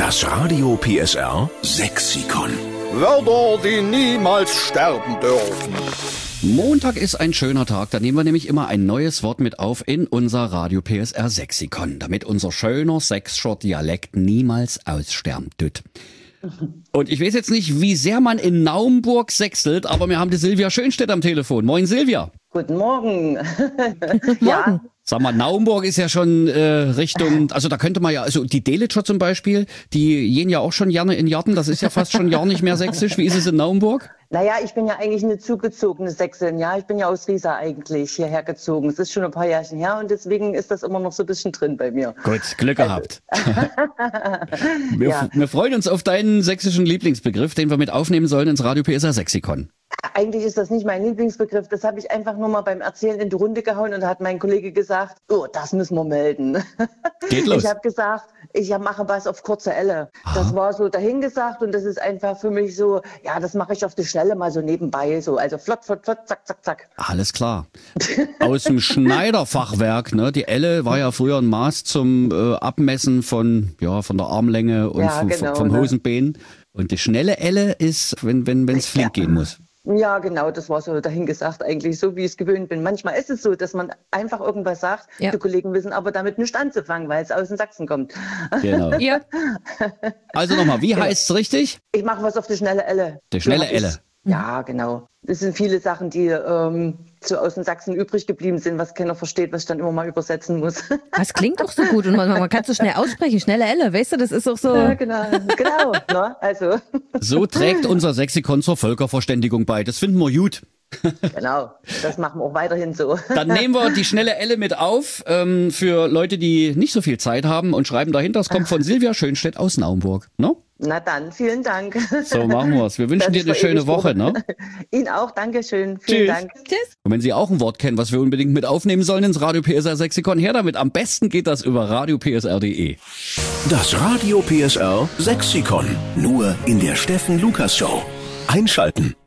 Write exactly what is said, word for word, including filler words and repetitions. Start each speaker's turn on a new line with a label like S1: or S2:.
S1: Das Radio P S R Sexikon.
S2: Wörter, die niemals sterben dürfen.
S3: Montag ist ein schöner Tag, da nehmen wir nämlich immer ein neues Wort mit auf in unser Radio P S R Sexikon, damit unser schöner sächsischer Dialekt niemals aussterben tut. Und ich weiß jetzt nicht, wie sehr man in Naumburg sächselt, aber wir haben die Silvia Schönstedt am Telefon. Moin Silvia.
S4: Guten Morgen.
S3: Ja. Sag mal, Naumburg ist ja schon äh, Richtung, also da könnte man ja, also die Delitscher zum Beispiel, die gehen ja auch schon gerne in Jarten, das ist ja fast schon gar nicht mehr sächsisch. Wie ist es in Naumburg?
S4: Naja, ich bin ja eigentlich eine zugezogene Sächsin, ja. Ich bin ja aus Riesa eigentlich hierher gezogen. Es ist schon ein paar Jährchen her und deswegen ist das immer noch so ein bisschen drin bei mir.
S3: Gut, Glück gehabt. wir,
S4: Ja.
S3: wir freuen uns auf deinen sächsischen Lieblingsbegriff, den wir mit aufnehmen sollen ins Radio P S R Sexikon.
S4: Eigentlich ist das nicht mein Lieblingsbegriff. Das habe ich einfach nur mal beim Erzählen in die Runde gehauen und da hat mein Kollege gesagt, oh, das müssen wir melden.
S3: Geht los.
S4: Ich habe gesagt, ich mache was auf kurze Elle. Das war so dahingesagt und das ist einfach für mich so, ja, das mache ich auf die Schnelle mal so nebenbei, so, also flott, flott, flott, zack, zack, zack.
S3: Alles klar. Aus dem Schneiderfachwerk, ne? Die Elle war ja früher ein Maß zum äh, Abmessen von, ja, von der Armlänge und
S4: Ja,
S3: vom,
S4: genau,
S3: vom
S4: ne?
S3: Hosenbein. Und die schnelle Elle ist, wenn wenn wenn es flink gehen muss.
S4: Ja, genau, das war so dahingesagt eigentlich, so wie ich es gewöhnt bin. Manchmal ist es so, dass man einfach irgendwas sagt,
S5: Ja.
S4: die Kollegen wissen aber damit nicht anzufangen, weil es aus den Sachsen kommt.
S3: Genau.
S5: Ja.
S3: Also nochmal, wie heißt's richtig?
S4: Ich mache was auf die schnelle Elle.
S3: Die schnelle
S4: So hab ich's-
S3: Elle.
S4: Ja, genau. Das sind viele Sachen, die ähm, so aus den Sachsen übrig geblieben sind, was keiner versteht, was ich dann immer mal übersetzen muss.
S5: Das klingt doch so gut und man, man kann es so schnell aussprechen. Schnelle Elle, weißt du, das ist auch so.
S4: Ja, genau, genau. Ne? Also,
S3: So trägt unser Sexikon zur Völkerverständigung bei. Das finden wir gut.
S4: genau, das machen wir auch weiterhin so.
S3: Dann nehmen wir die schnelle Elle mit auf ähm, für Leute, die nicht so viel Zeit haben und schreiben dahinter, es kommt von Silvia Schönstedt aus Naumburg. Ne?
S4: Na dann, vielen Dank.
S3: So machen wir's. Wir wünschen
S4: Das
S3: dir
S4: ist
S3: eine
S4: vor
S3: schöne
S4: ewig
S3: Woche.
S4: rum.
S3: Ne?
S4: Ihnen auch, Dankeschön. Vielen
S3: Tschüss.
S4: Dank.
S5: Tschüss.
S3: Und wenn Sie auch ein Wort kennen, was wir unbedingt mit aufnehmen sollen ins Radio P S R Sexikon, her damit. Am besten geht das über radio p s r punkt d e.
S1: Das Radio P S R Sexikon. Nur in der Steffen Lukas Show. Einschalten.